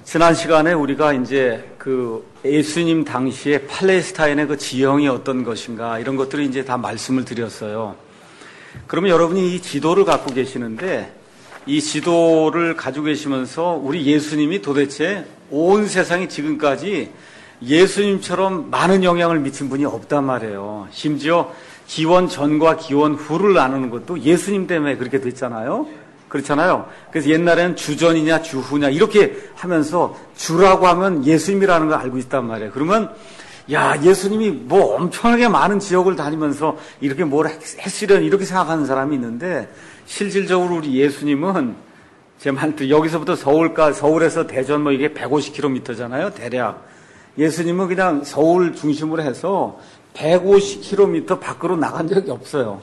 지난 시간에 우리가 이제 그 예수님 당시에 팔레스타인의 그 지형이 어떤 것인가 이런 것들을 이제 다 말씀을 드렸어요. 그러면 여러분이 이 지도를 갖고 계시는데 이 지도를 가지고 계시면서 우리 예수님이 도대체 온 세상이 지금까지 예수님처럼 많은 영향을 미친 분이 없단 말이에요. 심지어 기원 전과 기원 후를 나누는 것도 예수님 때문에 그렇게 됐잖아요. 그렇잖아요. 그래서 옛날에는 주전이냐 주후냐 이렇게 하면서 주라고 하면 예수님이라는 걸 알고 있단 말이에요. 그러면 야, 예수님이 뭐 엄청나게 많은 지역을 다니면서 이렇게 뭘 했으려니 이렇게 생각하는 사람이 있는데 실질적으로 우리 예수님은 제 말도 여기서부터 서울에서 대전 뭐 이게 150km잖아요. 대략. 예수님은 그냥 서울 중심으로 해서 150km 밖으로 나간 적이 없어요.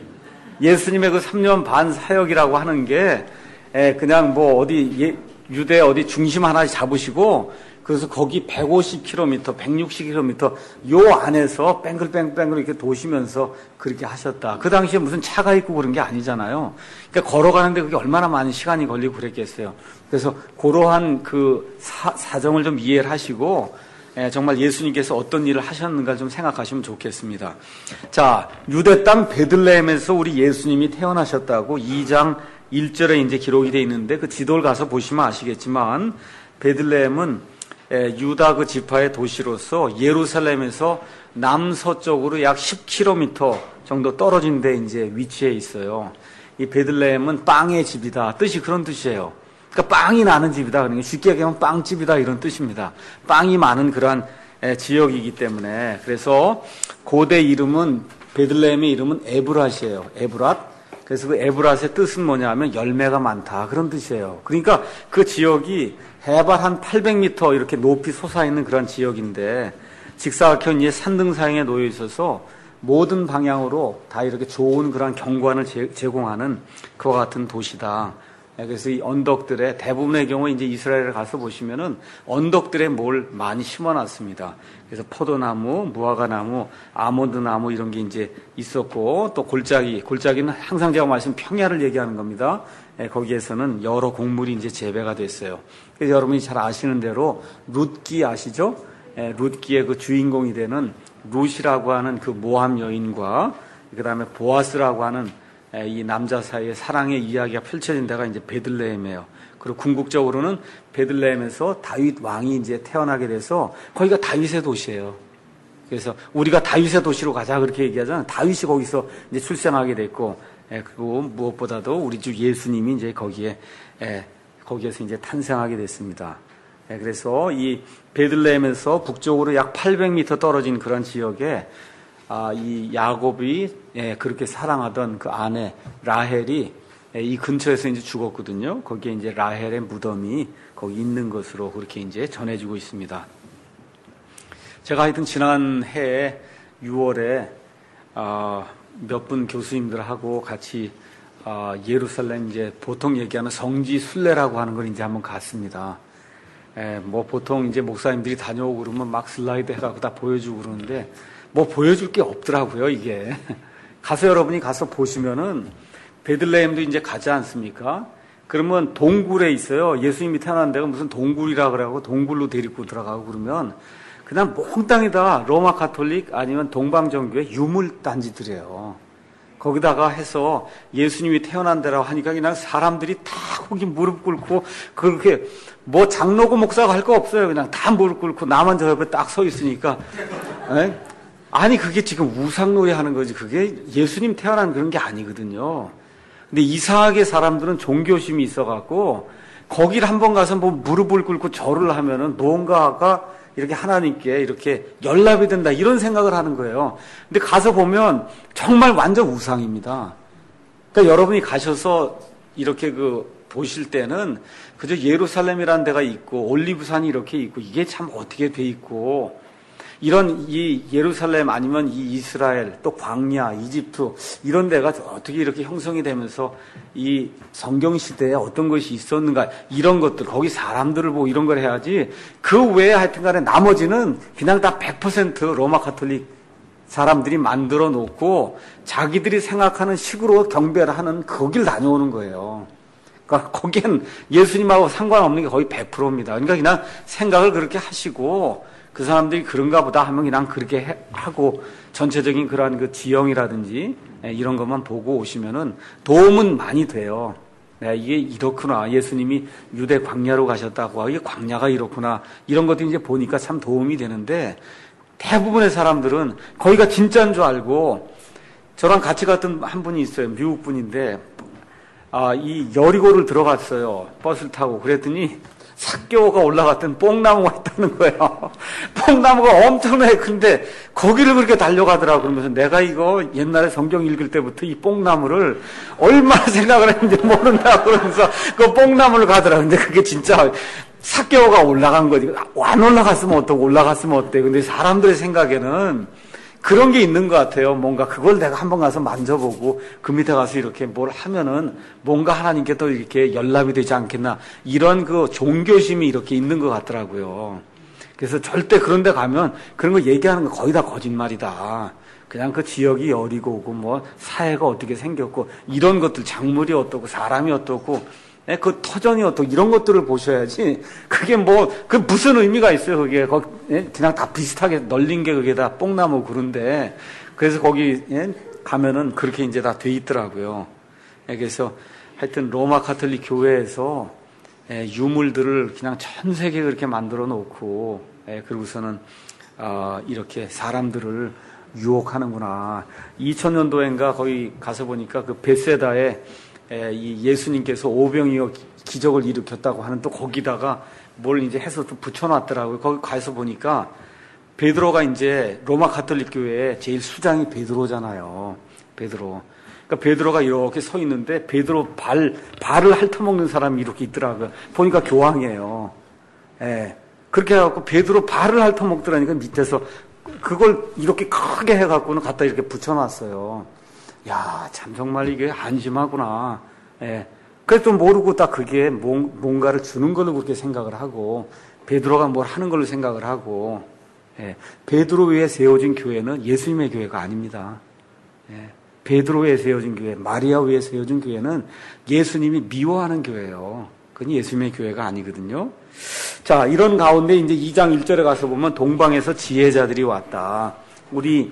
예수님의 그 3년 반 사역이라고 하는 게 그냥 뭐 어디 유대 어디 중심 하나 잡으시고 그래서 거기 150km, 160km 요 안에서 뺑글뺑글 이렇게 도시면서 그렇게 하셨다. 그 당시에 무슨 차가 있고 그런 게 아니잖아요. 그러니까 걸어가는데 그게 얼마나 많은 시간이 걸리고 그랬겠어요. 그래서 그러한 그 사정을 좀 이해를 하시고 정말 예수님께서 어떤 일을 하셨는가 좀 생각하시면 좋겠습니다. 자, 유대 땅 베들레헴에서 우리 예수님이 태어나셨다고 2장 1절에 이제 기록이 되어 있는데 그 지도를 가서 보시면 아시겠지만 베들레헴은 유다 그 지파의 도시로서 예루살렘에서 남서쪽으로 약 10km 정도 떨어진 데 이제 위치해 있어요. 이 베들레헴은 빵의 집이다. 뜻이 그런 뜻이에요. 그러니까 빵이 나는 집이다. 그러니까 쉽게 얘기하면 빵집이다 이런 뜻입니다. 빵이 많은 그러한 지역이기 때문에 그래서 고대 이름은 베들레헴의 이름은 에브랏이에요. 에브랏. 그래서 그 에브랏의 뜻은 뭐냐면 열매가 많다 그런 뜻이에요. 그러니까 그 지역이 해발 한 800m 이렇게 높이 솟아있는 그런 지역인데 직사각형 이제 산등사형에 놓여 있어서 모든 방향으로 다 이렇게 좋은 그런 경관을 제공하는 그와 같은 도시다. 그래서 이 언덕들에 대부분의 경우 이제 이스라엘에 가서 보시면은 언덕들에 뭘 많이 심어놨습니다. 그래서 포도나무, 무화과나무, 아몬드나무 이런 게 이제 있었고 또 골짜기는 항상 제가 말씀 평야를 얘기하는 겁니다. 거기에서는 여러 곡물이 이제 재배가 됐어요. 그래서 여러분이 잘 아시는 대로 룻기 아시죠? 룻기의 그 주인공이 되는 룻이라고 하는 그 모함 여인과 그 다음에 보아스라고 하는 이 남자 사이의 사랑의 이야기가 펼쳐진 데가 이제 베들레헴이에요. 그리고 궁극적으로는 베들레헴에서 다윗 왕이 이제 태어나게 돼서 거기가 다윗의 도시예요. 그래서 우리가 다윗의 도시로 가자 그렇게 얘기하잖아요. 다윗이 거기서 이제 출생하게 됐고, 그리고 무엇보다도 우리 주 예수님이 이제 거기에서 이제 탄생하게 됐습니다. 그래서 이 베들레헴에서 북쪽으로 약 800m 떨어진 그런 지역에 이 야곱이 그렇게 사랑하던 그 아내 라헬이 이 근처에서 이제 죽었거든요. 거기에 이제 라헬의 무덤이 거기 있는 것으로 그렇게 이제 전해지고 있습니다. 제가 하여튼 지난 해에 6월에 몇 분 교수님들하고 같이 예루살렘 이제 보통 얘기하는 성지 순례라고 하는 걸 이제 한번 갔습니다. 뭐 보통 이제 목사님들이 다녀오고 그러면 막 슬라이드 해갖고 다 보여주고 그러는데 뭐 보여줄 게 없더라고요, 이게. 가서 여러분이 가서 보시면은 베들레헴도 이제 가지 않습니까? 그러면 동굴에 있어요. 예수님이 태어난 데가 무슨 동굴이라 그러고 동굴로 데리고 들어가고 그러면 그냥 몽땅이다 로마 가톨릭 아니면 동방정교의 유물단지들이에요. 거기다가 해서 예수님이 태어난 데라고 하니까 그냥 사람들이 다 거기 무릎 꿇고 그렇게 뭐 장로고 목사가 할 거 없어요. 그냥 다 무릎 꿇고 나만 저 옆에 딱 서 있으니까. 아니 그게 지금 우상놀이 하는 거지 그게 예수님 태어난 그런 게 아니거든요. 근데 이상하게 사람들은 종교심이 있어갖고 거기를 한번 가서 뭐 무릎을 꿇고 절을 하면은 뭔가가 이렇게 하나님께 이렇게 연락이 된다 이런 생각을 하는 거예요. 근데 가서 보면 정말 완전 우상입니다. 그러니까 여러분이 가셔서 이렇게 보실 때는 그저 예루살렘이라는 데가 있고 올리브산이 이렇게 있고 이게 참 어떻게 돼 있고 이런 이 예루살렘 아니면 이 이스라엘 또 광야, 이집트 이런 데가 어떻게 이렇게 형성이 되면서 이 성경 시대에 어떤 것이 있었는가 이런 것들 거기 사람들을 보고 이런 걸 해야지 그 외에 하여튼간에 나머지는 그냥 다 100% 로마 가톨릭 사람들이 만들어 놓고 자기들이 생각하는 식으로 경배를 하는 거길 다녀오는 거예요. 그러니까 거기엔 예수님하고 상관없는 게 거의 100%입니다. 그러니까 그냥 생각을 그렇게 하시고 그 사람들이 그런가 보다 하면 그냥 그렇게 하고 전체적인 그러한 그 지형이라든지 이런 것만 보고 오시면은 도움은 많이 돼요. 이게 이렇구나. 예수님이 유대 광야로 가셨다고. 이게 광야가 이렇구나. 이런 것도 이제 보니까 참 도움이 되는데 대부분의 사람들은 거기가 진짜인 줄 알고 저랑 같이 갔던 한 분이 있어요. 미국 분인데 이 여리고를 들어갔어요. 버스를 타고. 그랬더니 삭개오가 올라갔던 뽕나무가 있다는 거예요. 뽕나무가 엄청나게 큰데 거기를 그렇게 달려가더라고. 그러면서 내가 이거 옛날에 성경 읽을 때부터 이 뽕나무를 얼마나 생각을 했는지 모른다고 그러면서 그 뽕나무를 가더라고. 근데 그게 진짜 삭개오가 올라간 거지. 안 올라갔으면 어떡고 올라갔으면 어때. 근데 사람들의 생각에는 그런 게 있는 것 같아요. 뭔가 그걸 내가 한번 가서 만져보고 그 밑에 가서 이렇게 뭘 하면은 뭔가 하나님께 또 이렇게 연락이 되지 않겠나. 이런 그 종교심이 이렇게 있는 것 같더라고요. 그래서 절대 그런 데 가면 그런 거 얘기하는 거 거의 다 거짓말이다. 그냥 그 지역이 여리고고 뭐 사회가 어떻게 생겼고 이런 것들 작물이 어떻고 사람이 어떻고 그 터전이 어떻고 이런 것들을 보셔야지 그게 뭐 그 무슨 의미가 있어요. 그게 그냥 다 비슷하게 널린 게 그게 다 뽕나무 그런데 그래서 거기 가면은 그렇게 이제 다 돼 있더라고요. 그래서 하여튼 로마 카톨릭 교회에서 유물들을 그냥 전 세계에 그렇게 만들어 놓고 그러고서는 이렇게 사람들을 유혹하는구나. 2000년도인가 거기 가서 보니까 그 베세다에 이 예수님께서 오병이어 기적을 일으켰다고 하는 또 거기다가 뭘 이제 해서 또 붙여놨더라고요. 거기 가서 보니까 베드로가 이제 로마 가톨릭 교회의 제일 수장이 베드로잖아요. 베드로. 그러니까 베드로가 이렇게 서 있는데 베드로 발을 핥아먹는 사람이 이렇게 있더라고요. 보니까 교황이에요. 그렇게 해갖고 베드로 발을 핥아먹더라니까 밑에서 그걸 이렇게 크게 해갖고는 갖다 이렇게 붙여놨어요. 야, 참 정말 이게 안심하구나. 그래도 모르고 딱 그게 뭔가를 주는 걸로 그렇게 생각을 하고 베드로가 뭘 하는 걸로 생각을 하고 베드로 위에 세워진 교회는 예수님의 교회가 아닙니다. 베드로 위에 세워진 교회, 마리아 위에 세워진 교회는 예수님이 미워하는 교회예요. 그건 예수님의 교회가 아니거든요. 자, 이런 가운데 이제 2장 1절에 가서 보면 동방에서 지혜자들이 왔다. 우리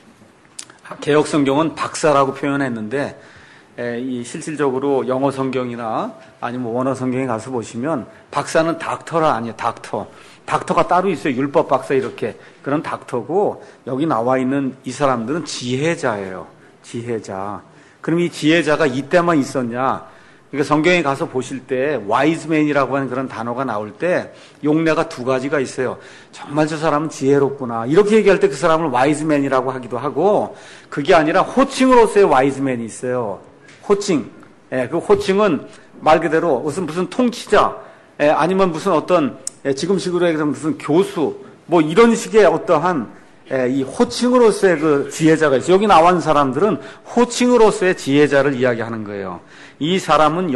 개혁 성경은 박사라고 표현했는데 이 실질적으로 영어 성경이나 아니면 원어 성경에 가서 보시면 박사는 닥터라 아니에요. 닥터가 따로 있어요. 율법 박사 이렇게. 그런 닥터고 여기 나와 있는 이 사람들은 지혜자예요. 지혜자. 그럼 이 지혜자가 이때만 있었냐? 그러니까 성경에 가서 보실 때 와이즈맨이라고 하는 그런 단어가 나올 때 용례가 두 가지가 있어요. 정말 저 사람은 지혜롭구나. 이렇게 얘기할 때 그 사람을 와이즈맨이라고 하기도 하고 그게 아니라 호칭으로서의 와이즈맨이 있어요. 호칭. 그 호칭은 말 그대로 무슨 통치자 아니면 무슨 어떤 지금식으로 얘기하면 무슨 교수 뭐 이런 식의 어떠한 이 호칭으로서의 그 지혜자가 있어요. 여기 나온 사람들은 호칭으로서의 지혜자를 이야기하는 거예요. 이 사람은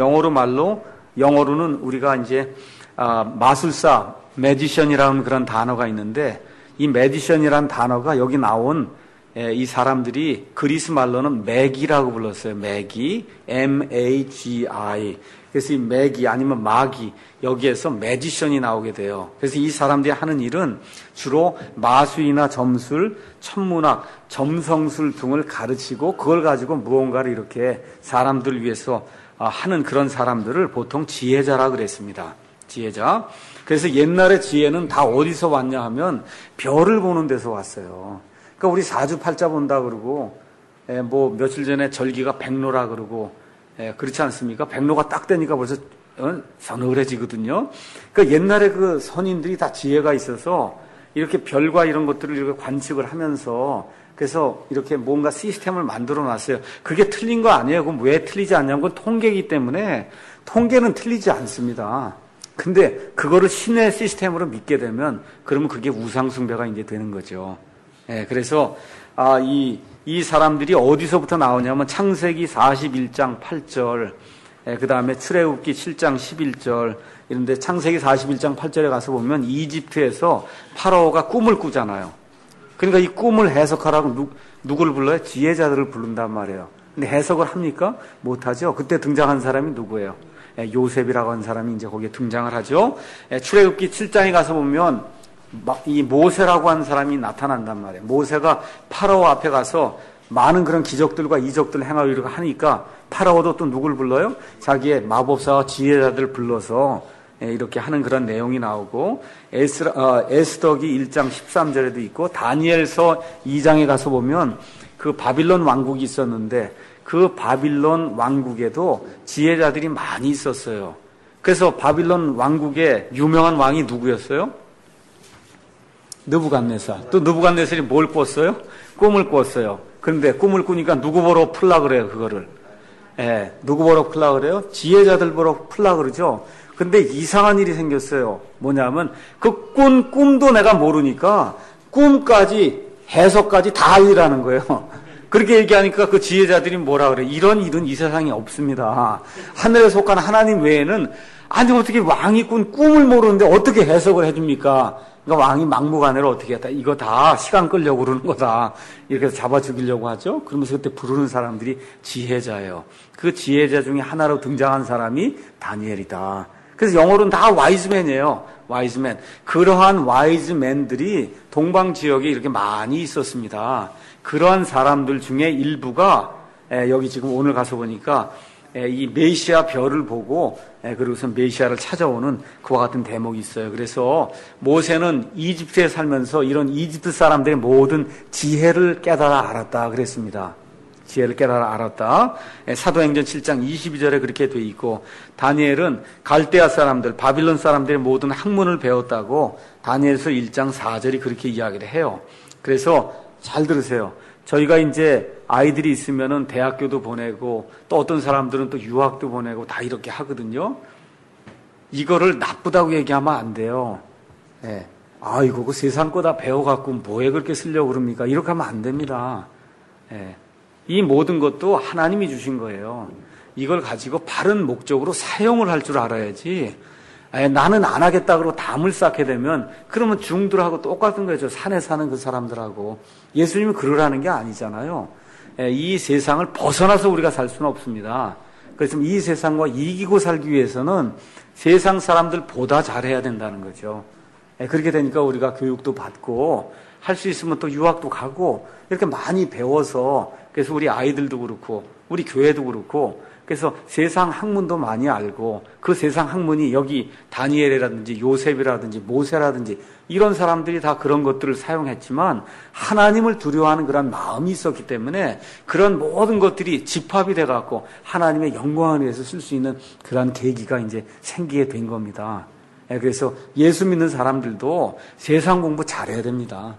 영어로는 우리가 이제 마술사, 매지션이라는 그런 단어가 있는데 이 매지션이라는 단어가 여기 나온 이 사람들이 그리스 말로는 매기라고 불렀어요. 매기, M-A-G-I. 그래서 이 매기 아니면 마기 여기에서 매지션이 나오게 돼요. 그래서 이 사람들이 하는 일은 주로 마술이나 점술, 천문학, 점성술 등을 가르치고 그걸 가지고 무언가를 이렇게 사람들 위해서 하는 그런 사람들을 보통 지혜자라 그랬습니다. 지혜자. 그래서 옛날의 지혜는 다 어디서 왔냐 하면 별을 보는 데서 왔어요. 그러니까 우리 사주팔자 본다 그러고 뭐 며칠 전에 절기가 백로라 그러고 그렇지 않습니까? 백로가 딱 되니까 벌써 서늘해지거든요. 그러니까 옛날에 그 선인들이 다 지혜가 있어서 이렇게 별과 이런 것들을 이렇게 관측을 하면서 그래서 이렇게 뭔가 시스템을 만들어 놨어요. 그게 틀린 거 아니에요. 그럼 왜 틀리지 않냐면 그건 통계이기 때문에 통계는 틀리지 않습니다. 근데 그거를 신의 시스템으로 믿게 되면 그러면 그게 우상숭배가 이제 되는 거죠. 그래서 이 사람들이 어디서부터 나오냐면 창세기 41장 8절, 그 다음에 출애굽기 7장 11절, 이런데 창세기 41장 8절에 가서 보면 이집트에서 파라오가 꿈을 꾸잖아요. 그러니까 이 꿈을 해석하라고 누구를 불러요? 지혜자들을 부른단 말이에요. 근데 해석을 합니까? 못하죠. 그때 등장한 사람이 누구예요? 요셉이라고 하는 사람이 이제 거기에 등장을 하죠. 출애굽기 7장에 가서 보면 이 모세라고 하는 사람이 나타난단 말이에요. 모세가 파라오 앞에 가서 많은 그런 기적들과 이적들을 행하고 이렇게 하니까 파라오도 또 누굴 불러요? 자기의 마법사와 지혜자들 불러서 이렇게 하는 그런 내용이 나오고, 에스더기 1장 13절에도 있고, 다니엘서 2장에 가서 보면 그 바빌론 왕국이 있었는데 그 바빌론 왕국에도 지혜자들이 많이 있었어요. 그래서 바빌론 왕국의 유명한 왕이 누구였어요? 느부갓네살. 또 느부갓네살이 뭘 꿨어요? 꿈을 꿨어요. 그런데 꿈을 꾸니까 누구 보러 풀라 그래요, 그거를? 누구 보러 풀라 그래요? 지혜자들 보러 풀라 그러죠. 근데 이상한 일이 생겼어요. 뭐냐면 그 꾼 꿈도 내가 모르니까 꿈까지 해석까지 다 알리라는 거예요. 그렇게 얘기하니까 그 지혜자들이 뭐라 그래? 이런 일은 이 세상에 없습니다. 하늘에 속한 하나님 외에는, 아니 어떻게 왕이 꾼 꿈을 모르는데 어떻게 해석을 해줍니까? 그러니까 왕이 막무가내로 어떻게 했다. 이거 다 시간 끌려고 그러는 거다. 이렇게 해서 잡아 죽이려고 하죠. 그러면서 그때 부르는 사람들이 지혜자예요. 그 지혜자 중에 하나로 등장한 사람이 다니엘이다. 그래서 영어로는 다 와이즈맨이에요. 와이즈맨. 그러한 와이즈맨들이 동방 지역에 이렇게 많이 있었습니다. 그러한 사람들 중에 일부가 여기 지금 오늘 가서 보니까 이 메시아 별을 보고 그리고서 메시아를 찾아오는 그와 같은 대목이 있어요. 그래서 모세는 이집트에 살면서 이런 이집트 사람들의 모든 지혜를 깨달아 알았다 그랬습니다. 지혜를 깨달아 알았다. 사도행전 7장 22절에 그렇게 돼 있고, 다니엘은 갈대아 사람들, 바빌론 사람들의 모든 학문을 배웠다고 다니엘서 1장 4절이 그렇게 이야기를 해요. 그래서 잘 들으세요. 저희가 이제 아이들이 있으면은 대학교도 보내고 또 어떤 사람들은 또 유학도 보내고 다 이렇게 하거든요. 이거를 나쁘다고 얘기하면 안 돼요. 아이고, 그 세상 거 다 배워갖고 뭐에 그렇게 쓰려고 그럽니까? 이렇게 하면 안 됩니다. 이 모든 것도 하나님이 주신 거예요. 이걸 가지고 바른 목적으로 사용을 할 줄 알아야지. 나는 안 하겠다 그러고 담을 쌓게 되면 그러면 중들하고 똑같은 거죠. 산에 사는 그 사람들하고. 예수님이 그러라는 게 아니잖아요. 이 세상을 벗어나서 우리가 살 수는 없습니다. 그래서 이 세상과 이기고 살기 위해서는 세상 사람들보다 잘해야 된다는 거죠. 그렇게 되니까 우리가 교육도 받고 할 수 있으면 또 유학도 가고 이렇게 많이 배워서, 그래서 우리 아이들도 그렇고 우리 교회도 그렇고, 그래서 세상 학문도 많이 알고 그 세상 학문이 여기 다니엘이라든지 요셉이라든지 모세라든지 이런 사람들이 다 그런 것들을 사용했지만 하나님을 두려워하는 그런 마음이 있었기 때문에 그런 모든 것들이 집합이 돼갖고 하나님의 영광을 위해서 쓸 수 있는 그런 계기가 이제 생기게 된 겁니다. 그래서 예수 믿는 사람들도 세상 공부 잘해야 됩니다.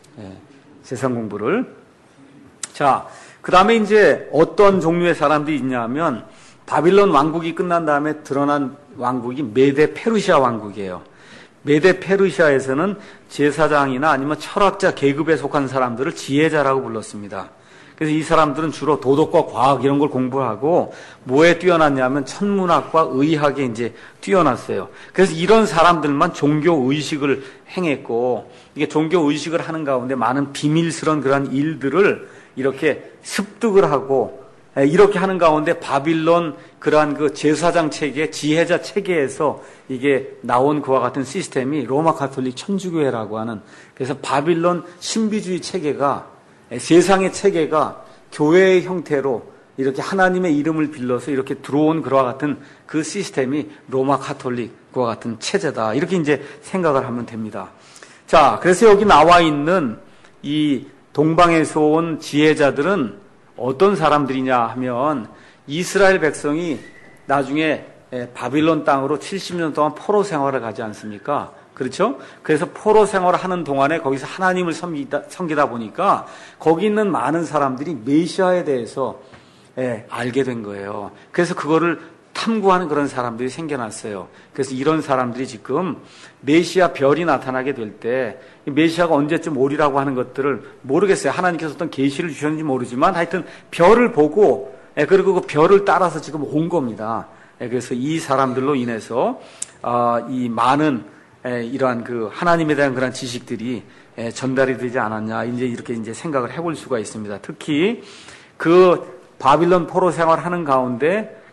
세상 공부를. 자, 그 다음에 이제 어떤 종류의 사람들이 있냐면, 바빌론 왕국이 끝난 다음에 드러난 왕국이 메데 페르시아 왕국이에요. 메데 페르시아에서는 제사장이나 아니면 철학자 계급에 속한 사람들을 지혜자라고 불렀습니다. 그래서 이 사람들은 주로 도덕과 과학 이런 걸 공부하고 뭐에 뛰어났냐면 천문학과 의학에 이제 뛰어났어요. 그래서 이런 사람들만 종교 의식을 행했고, 이게 종교 의식을 하는 가운데 많은 비밀스러운 그런 일들을 이렇게 습득을 하고 이렇게 하는 가운데 바빌론 그러한 그 제사장 체계, 지혜자 체계에서 이게 나온 그와 같은 시스템이 로마 가톨릭 천주교회라고 하는, 그래서 바빌론 신비주의 체계가, 세상의 체계가 교회의 형태로 이렇게 하나님의 이름을 빌려서 이렇게 들어온 그와 같은 그 시스템이 로마 가톨릭 그와 같은 체제다. 이렇게 이제 생각을 하면 됩니다. 자, 그래서 여기 나와 있는 이 동방에서 온 지혜자들은 어떤 사람들이냐 하면, 이스라엘 백성이 나중에 바빌론 땅으로 70년 동안 포로 생활을 가지 않습니까? 그렇죠? 그래서 포로 생활을 하는 동안에 거기서 하나님을 섬기다 보니까 거기 있는 많은 사람들이 메시아에 대해서 알게 된 거예요. 그래서 그거를 탐구하는 그런 사람들이 생겨났어요. 그래서 이런 사람들이 지금 메시아 별이 나타나게 될 때 메시아가 언제쯤 오리라고 하는 것들을 모르겠어요. 하나님께서 어떤 계시를 주셨는지 모르지만 하여튼 별을 보고 그리고 그 별을 따라서 지금 온 겁니다. 그래서 이 사람들로 인해서 이 많은 이러한 그 하나님에 대한 그런 지식들이 전달이 되지 않았냐, 이제 이렇게 이제 생각을 해볼 수가 있습니다. 특히 그 바빌론 포로 생활하는 가운데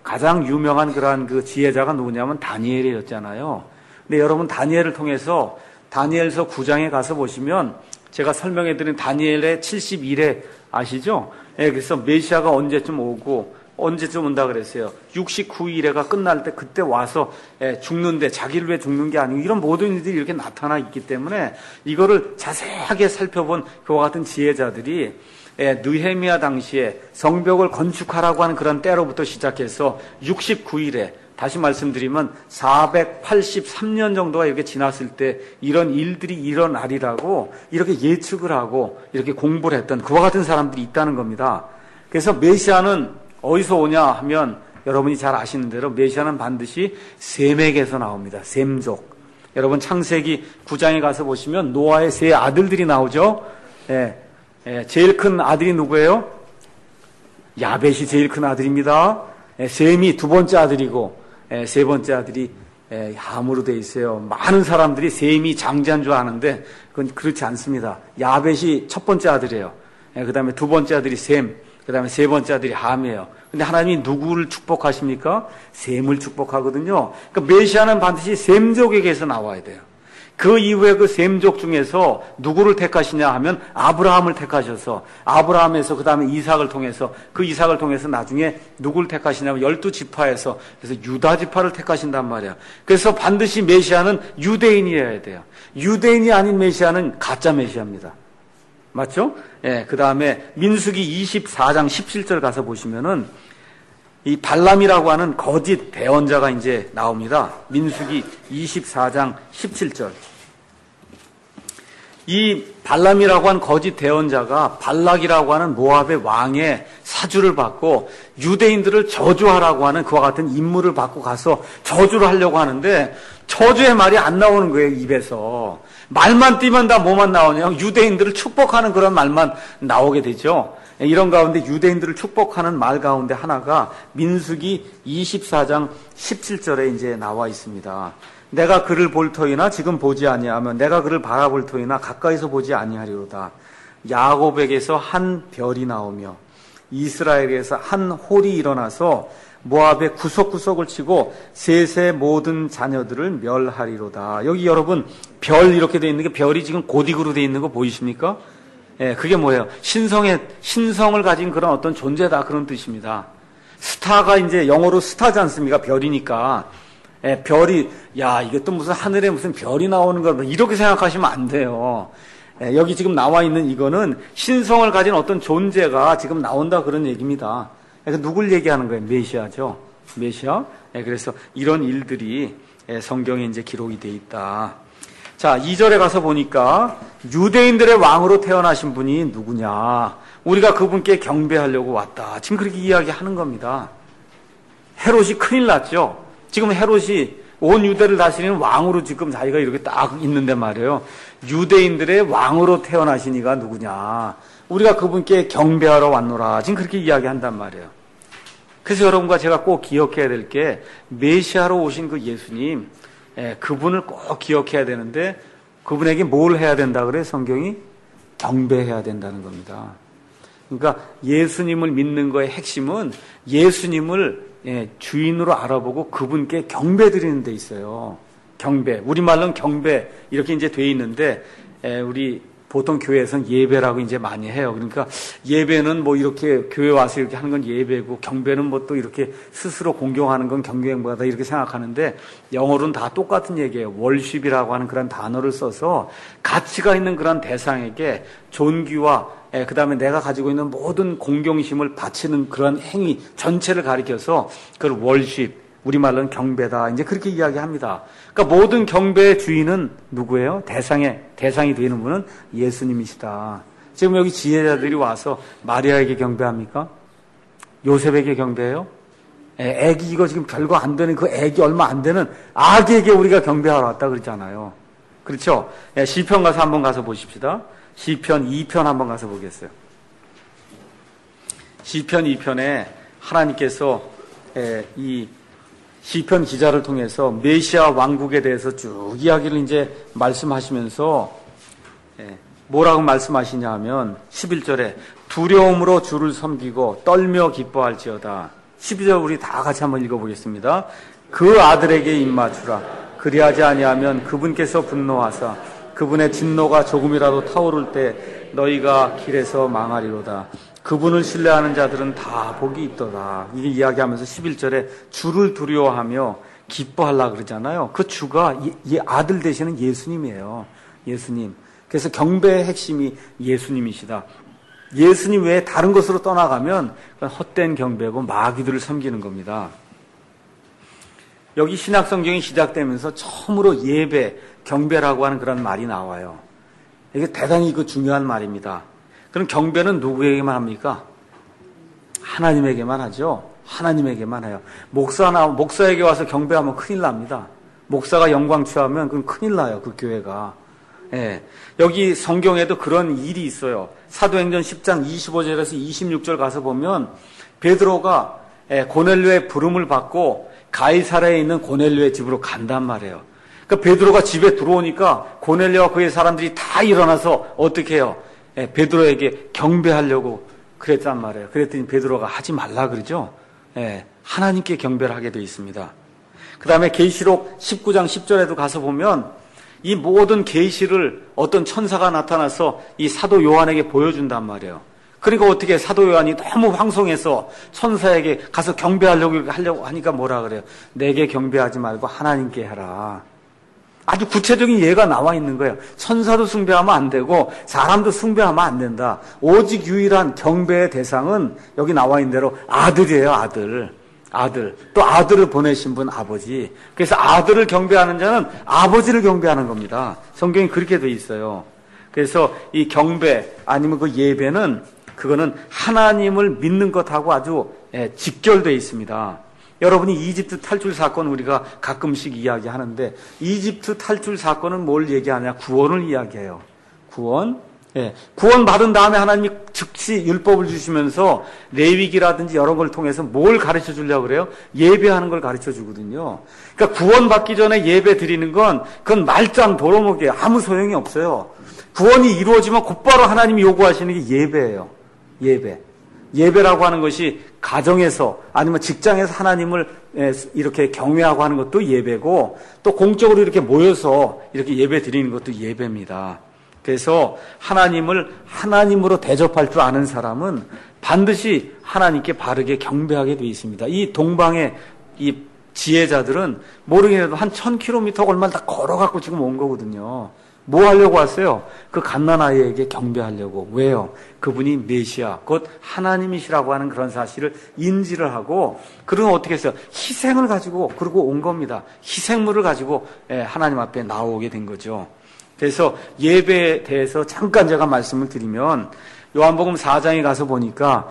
가장 유명한 그러한 그 지혜자가 누구냐면 다니엘이었잖아요. 근데 여러분 다니엘을 통해서 다니엘서 9장에 가서 보시면 제가 설명해드린 다니엘의 71회 아시죠? 예, 그래서 메시아가 언제쯤 오고 언제쯤 온다 그랬어요. 69일에가 끝날 때 그때 와서 죽는데 자기를 위해 죽는 게 아니고 이런 모든 일들이 이렇게 나타나 있기 때문에 이거를 자세하게 살펴본 그와 같은 지혜자들이 느헤미야 당시에 성벽을 건축하라고 하는 그런 때로부터 시작해서 69일에 다시 말씀드리면 483년 정도가 이렇게 지났을 때 이런 일들이 일어나리라고 이렇게 예측을 하고 이렇게 공부를 했던 그와 같은 사람들이 있다는 겁니다. 그래서 메시아는 어디서 오냐 하면 여러분이 잘 아시는 대로 메시아는 반드시 셈에게서 나옵니다. 셈족. 여러분 창세기 9장에 가서 보시면 노아의 세 아들들이 나오죠. 제일 큰 아들이 누구예요? 야벳이 제일 큰 아들입니다. 셈이 두 번째 아들이고 세 번째 아들이 함으로 돼 있어요. 많은 사람들이 셈이 장자인 줄 아는데 그건 그렇지 않습니다. 야벳이 첫 번째 아들이에요. 그 다음에 두 번째 아들이 셈, 그 다음에 세 번째 아들이 함이에요. 근데 하나님이 누구를 축복하십니까? 셈을 축복하거든요. 그러니까 메시아는 반드시 셈족에게서 나와야 돼요. 그 이후에 그 셈족 중에서 누구를 택하시냐 하면 아브라함을 택하셔서 아브라함에서 그 다음에 이삭을 통해서 그 이삭을 통해서 나중에 누구를 택하시냐면 12지파에서 그래서 유다 지파를 택하신단 말이야. 그래서 반드시 메시아는 유대인이어야 돼요. 유대인이 아닌 메시아는 가짜 메시아입니다. 맞죠? 그 다음에 민수기 24장 17절 가서 보시면은 이 발람이라고 하는 거짓 대언자가 이제 나옵니다. 민수기 24장 17절. 이 발람이라고 하는 거짓 대언자가 발락이라고 하는 모압의 왕의 사주를 받고 유대인들을 저주하라고 하는 그와 같은 임무를 받고 가서 저주를 하려고 하는데 저주의 말이 안 나오는 거예요, 입에서. 말만 띄면 다 뭐만 나오냐? 유대인들을 축복하는 그런 말만 나오게 되죠. 이런 가운데 유대인들을 축복하는 말 가운데 하나가 민수기 24장 17절에 이제 나와 있습니다. 내가 그를 볼 터이나 지금 보지 아니하면 내가 그를 바라볼 터이나 가까이서 보지 아니하리로다. 야곱에게서 한 별이 나오며 이스라엘에서 한 홀이 일어나서 모압의 구석구석을 치고 셋의 모든 자녀들을 멸하리로다. 여기 여러분 별 이렇게 돼 있는 게 별이 지금 고딕으로 돼 있는 거 보이십니까? 그게 뭐예요? 신성을 가진 그런 어떤 존재다 그런 뜻입니다. 스타가 이제 영어로 스타지 않습니까? 별이니까. 별이 이게 또 무슨 하늘에 무슨 별이 나오는 거 이렇게 생각하시면 안 돼요. 여기 지금 나와 있는 이거는 신성을 가진 어떤 존재가 지금 나온다 그런 얘기입니다. 누굴 얘기하는 거예요? 메시아죠. 메시아. 그래서 이런 일들이 성경에 이제 기록이 돼 있다. 자, 2절에 가서 보니까 유대인들의 왕으로 태어나신 분이 누구냐? 우리가 그분께 경배하려고 왔다. 지금 그렇게 이야기하는 겁니다. 헤롯이 큰일 났죠. 지금 헤롯이 온 유대를 다스리는 왕으로 지금 자기가 이렇게 딱 있는데 말이에요. 유대인들의 왕으로 태어나신 이가 누구냐? 우리가 그분께 경배하러 왔노라. 지금 그렇게 이야기한단 말이에요. 그래서 여러분과 제가 꼭 기억해야 될 게 메시아로 오신 그 예수님, 그분을 꼭 기억해야 되는데 그분에게 뭘 해야 된다 그래요? 성경이 경배해야 된다는 겁니다. 그러니까 예수님을 믿는 거의 핵심은 예수님을 주인으로 알아보고 그분께 경배드리는 데 있어요. 경배. 우리말로는 경배 이렇게 이제 돼 있는데 우리 보통 교회에서는 예배라고 이제 많이 해요. 그러니까 예배는 뭐 이렇게 교회 와서 이렇게 하는 건 예배고 경배는 뭐 또 이렇게 스스로 공경하는 건 경배행보다 이렇게 생각하는데 영어로는 다 똑같은 얘기예요. 월십이라고 하는 그런 단어를 써서 가치가 있는 그런 대상에게 존귀와 그 다음에 내가 가지고 있는 모든 공경심을 바치는 그런 행위 전체를 가리켜서 그걸 월십, 우리말로는 경배다. 이제 그렇게 이야기합니다. 그러니까 모든 경배의 주인은 누구예요? 대상이 되는 분은 예수님이시다. 지금 여기 지혜자들이 와서 마리아에게 경배합니까? 요셉에게 경배해요? 애기 이거 지금 별거 안 되는 그 애기 얼마 안 되는 아기에게 우리가 경배하러 왔다 그랬잖아요. 그렇죠? 시편 가서 한번 가서 보십시다. 시편 2편 한번 가서 보겠어요. 시편 2편에 하나님께서 이 시편 기자를 통해서 메시아 왕국에 대해서 쭉 이야기를 이제 말씀하시면서 뭐라고 말씀하시냐 하면 11절에 두려움으로 주를 섬기고 떨며 기뻐할지어다. 12절 우리 다 같이 한번 읽어보겠습니다. 그 아들에게 입맞추라. 그리하지 아니하면 그분께서 분노하사 그분의 진노가 조금이라도 타오를 때 너희가 길에서 망하리로다. 그분을 신뢰하는 자들은 다 복이 있도다. 이게 이야기하면서 11절에 주를 두려워하며 기뻐하려고 그러잖아요. 그 주가 이 아들 되시는 예수님이에요. 예수님. 그래서 경배의 핵심이 예수님이시다. 예수님 외에 다른 것으로 떠나가면 헛된 경배고 마귀들을 섬기는 겁니다. 여기 신약성경이 시작되면서 처음으로 예배, 경배라고 하는 그런 말이 나와요. 이게 대단히 중요한 말입니다. 그럼 경배는 누구에게만 합니까? 하나님에게만 하죠. 하나님에게만 해요. 목사에게 와서 경배하면 큰일 납니다. 목사가 영광 취하면 그건 큰일 나요. 그 교회가. 예. 여기 성경에도 그런 일이 있어요. 사도행전 10장 25절에서 26절 가서 보면 베드로가 고넬료의 부름을 받고 가이사랴에 있는 고넬료의 집으로 간단 말이에요. 그러니까 베드로가 집에 들어오니까 고넬료와 그의 사람들이 다 일어나서 어떻게 해요? 베드로에게 경배하려고 그랬단 말이에요. 그랬더니 베드로가 하지 말라 그러죠. 하나님께 경배를 하게 되어 있습니다. 그 다음에 계시록 19장 10절에도 가서 보면 이 모든 계시를 어떤 천사가 나타나서 이 사도 요한에게 보여준단 말이에요. 그러니까 어떻게 사도 요한이 너무 황송해서 천사에게 가서 경배하려고 하니까 뭐라 그래요? 내게 경배하지 말고 하나님께 해라. 아주 구체적인 예가 나와 있는 거예요. 천사도 숭배하면 안 되고 사람도 숭배하면 안 된다. 오직 유일한 경배의 대상은 여기 나와 있는 대로 아들이에요. 아들. 또 아들을 보내신 분 아버지. 그래서 아들을 경배하는 자는 아버지를 경배하는 겁니다. 성경이 그렇게 돼 있어요. 그래서 이 경배 아니면 그 예배는 그거는 하나님을 믿는 것하고 아주 직결되어 있습니다. 여러분이 이집트 탈출 사건 우리가 가끔씩 이야기하는데 이집트 탈출 사건은 뭘 얘기하냐? 구원을 이야기해요. 구원. 구원 받은 다음에 하나님이 즉시 율법을 주시면서 레위기라든지 여러 걸 통해서 뭘 가르쳐 주려고 그래요? 예배하는 걸 가르쳐 주거든요. 그러니까 구원 받기 전에 예배 드리는 건 그건 말짱 도로먹이에요. 아무 소용이 없어요. 구원이 이루어지면 곧바로 하나님이 요구하시는 게 예배예요. 예배라고 하는 것이 가정에서 아니면 직장에서 하나님을 이렇게 경외하고 하는 것도 예배고 또 공적으로 이렇게 모여서 이렇게 예배 드리는 것도 예배입니다. 그래서 하나님을 하나님으로 대접할 줄 아는 사람은 반드시 하나님께 바르게 경배하게 되어 있습니다. 이 동방의 이 지혜자들은 모르겠는데 한 1000km 얼마나 다 걸어갖고 지금 온 거거든요. 뭐 하려고 왔어요? 그 갓난아이에게 경배하려고. 왜요? 그분이 메시아, 곧 하나님이시라고 하는 그런 사실을 인지를 하고, 그러면 어떻게 했어요? 희생을 가지고, 그러고 온 겁니다. 희생물을 가지고 하나님 앞에 나오게 된 거죠. 그래서 예배에 대해서 잠깐 제가 말씀을 드리면, 요한복음 4장에 가서 보니까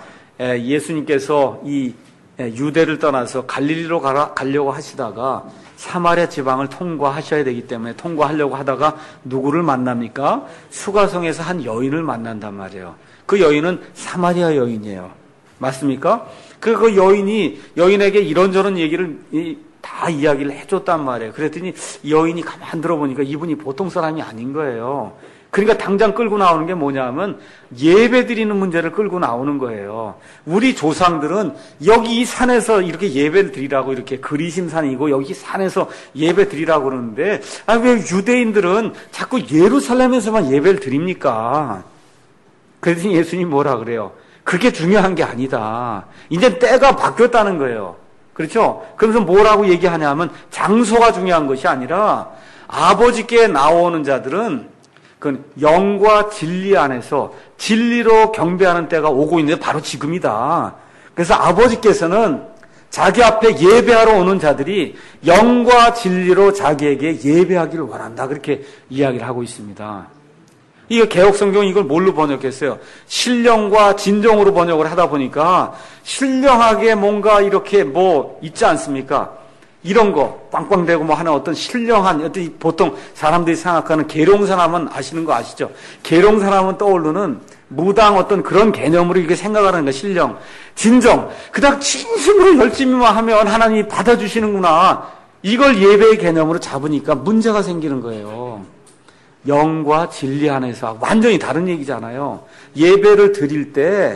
예수님께서 이 유대를 떠나서 갈릴리로 가려고 하시다가 사마리아 지방을 통과하셔야 되기 때문에 통과하려고 하다가 누구를 만납니까? 수가성에서 한 여인을 만난단 말이에요. 그 여인은 사마리아 여인이에요. 맞습니까? 그 여인에게 이런저런 얘기를 다 이야기를 해줬단 말이에요. 그랬더니 여인이 가만 들어보니까 이분이 보통 사람이 아닌 거예요. 그러니까 당장 끌고 나오는 게 뭐냐면 예배 드리는 문제를 끌고 나오는 거예요. 우리 조상들은 여기 이 산에서 이렇게 예배를 드리라고 이렇게 그리심산이고 여기 산에서 예배 드리라고 그러는데 왜 유대인들은 자꾸 예루살렘에서만 예배를 드립니까? 그랬더니 예수님 뭐라 그래요? 그게 중요한 게 아니다. 이제 때가 바뀌었다는 거예요. 그렇죠? 그래서 뭐라고 얘기하냐면 장소가 중요한 것이 아니라 아버지께 나오는 자들은 그 영과 진리 안에서 진리로 경배하는 때가 오고 있는데 바로 지금이다. 그래서 아버지께서는 자기 앞에 예배하러 오는 자들이 영과 진리로 자기에게 예배하기를 원한다. 그렇게 이야기를 하고 있습니다. 이거 개혁성경은 이걸 뭘로 번역했어요? 신령과 진정으로 번역을 하다 보니까 신령하게 뭔가 이렇게 뭐 있지 않습니까? 이런 거 빵빵대고 뭐 하는 어떤 신령한 어떤 보통 사람들이 생각하는 계룡사람은 아시는 거 아시죠? 계룡사람은 떠오르는 무당 어떤 그런 개념으로 이렇게 생각하는 거 신령, 진정. 그닥 진심으로 열심히만 하면 하나님이 받아주시는구나. 이걸 예배의 개념으로 잡으니까 문제가 생기는 거예요. 영과 진리 안에서 완전히 다른 얘기잖아요. 예배를 드릴 때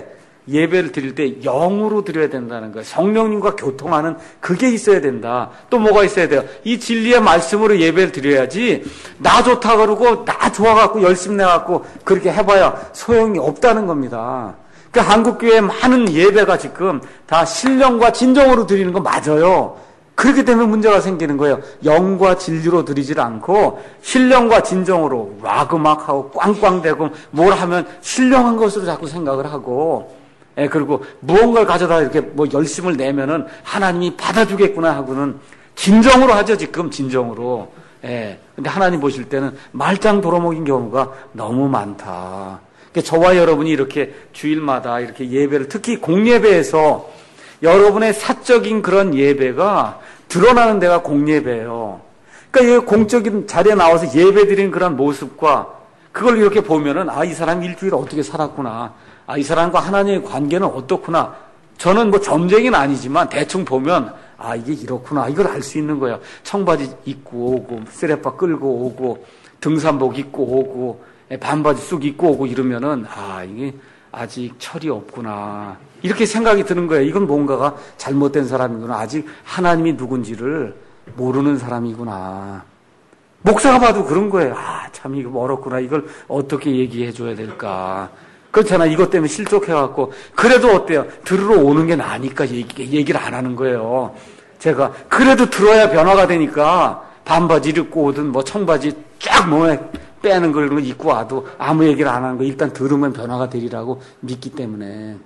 예배를 드릴 때 영으로 드려야 된다는 거예요. 성령님과 교통하는 그게 있어야 된다. 또 뭐가 있어야 돼요? 이 진리의 말씀으로 예배를 드려야지 나 좋다 그러고 나 좋아갖고 열심히 내갖고 그렇게 해봐야 소용이 없다는 겁니다. 그러니까 한국교회 많은 예배가 지금 다 신령과 진정으로 드리는 거 맞아요. 그렇기 때문에 문제가 생기는 거예요. 영과 진리로 드리질 않고 신령과 진정으로 락 음악하고 꽝꽝대고 뭘 하면 신령한 것으로 자꾸 생각을 하고 그리고 무언가를 가져다 이렇게 뭐 열심을 내면은 하나님이 받아주겠구나 하고는 진정으로 하죠, 지금 진정으로. 근데 하나님 보실 때는 말짱 돌아먹인 경우가 너무 많다. 그러니까 저와 여러분이 이렇게 주일마다 이렇게 예배를 특히 공예배에서 여러분의 사적인 그런 예배가 드러나는 데가 공예배예요. 그러니까 이 공적인 자리에 나와서 예배 드리는 그런 모습과 그걸 이렇게 보면은 아, 이 사람이 일주일 어떻게 살았구나. 아, 이 사람과 하나님의 관계는 어떻구나. 저는 뭐 점쟁이는 아니지만 대충 보면 아, 이게 이렇구나. 이걸 알 수 있는 거예요. 청바지 입고 오고 쓰레빠 끌고 오고 등산복 입고 오고 반바지 쑥 입고 오고 이러면은 아, 이게 아직 철이 없구나. 이렇게 생각이 드는 거예요. 이건 뭔가가 잘못된 사람이구나. 아직 하나님이 누군지를 모르는 사람이구나. 목사가 봐도 그런 거예요. 아, 참 이거 멀었구나. 이걸 어떻게 얘기해 줘야 될까. 그렇잖아. 이것 때문에 실족해갖고. 그래도 어때요? 들으러 오는 게 나으니까 얘기를 안 하는 거예요. 제가 그래도 들어야 변화가 되니까 반바지 입고 오든 뭐 청바지 쫙 몸에 빼는 걸 입고 와도 아무 얘기를 안 하는 거 일단 들으면 변화가 되리라고 믿기 때문에.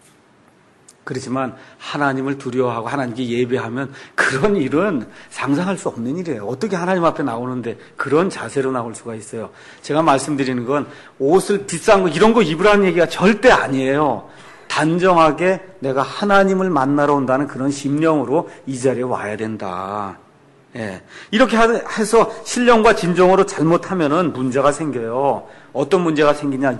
그렇지만 하나님을 두려워하고 하나님께 예배하면 그런 일은 상상할 수 없는 일이에요. 어떻게 하나님 앞에 나오는데 그런 자세로 나올 수가 있어요. 제가 말씀드리는 건 옷을 비싼 거 이런 거 입으라는 얘기가 절대 아니에요. 단정하게 내가 하나님을 만나러 온다는 그런 심령으로 이 자리에 와야 된다. 이렇게 해서 신령과 진정으로 잘못하면은 문제가 생겨요. 어떤 문제가 생기냐?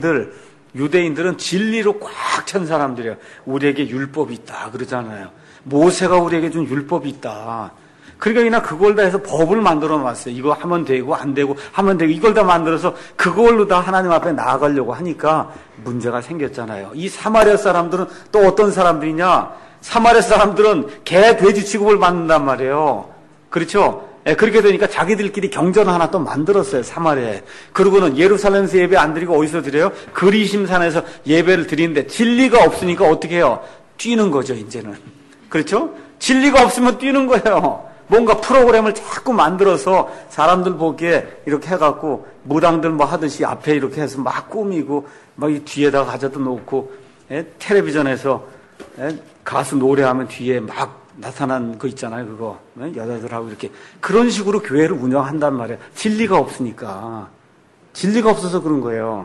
유대인들은 진리로 꽉 찬 사람들이에요. 우리에게 율법이 있다 그러잖아요. 모세가 우리에게 준 율법이 있다. 그러니까 그걸 다 해서 법을 만들어 놨어요. 이거 하면 되고 안 되고 하면 되고 이걸 다 만들어서 그걸로 다 하나님 앞에 나아가려고 하니까 문제가 생겼잖아요. 이 사마리아 사람들은 또 어떤 사람들이냐? 사마리아 사람들은 개, 돼지 취급을 받는단 말이에요. 그렇죠? 그렇게 되니까 자기들끼리 경전 하나 또 만들었어요, 사마리아에. 그러고는 예루살렘에서 예배 안 드리고 어디서 드려요? 그리심산에서 예배를 드리는데 진리가 없으니까 어떻게 해요? 뛰는 거죠, 이제는. 그렇죠? 진리가 없으면 뛰는 거예요. 뭔가 프로그램을 자꾸 만들어서 사람들 보기에 이렇게 해갖고 무당들 뭐 하듯이 앞에 이렇게 해서 막 꾸미고 막 이 뒤에다가 가져다 놓고 텔레비전에서 가수 노래하면 뒤에 막 나타난 거 있잖아요, 그거. 여자들하고 이렇게. 그런 식으로 교회를 운영한단 말이에요. 진리가 없으니까. 진리가 없어서 그런 거예요.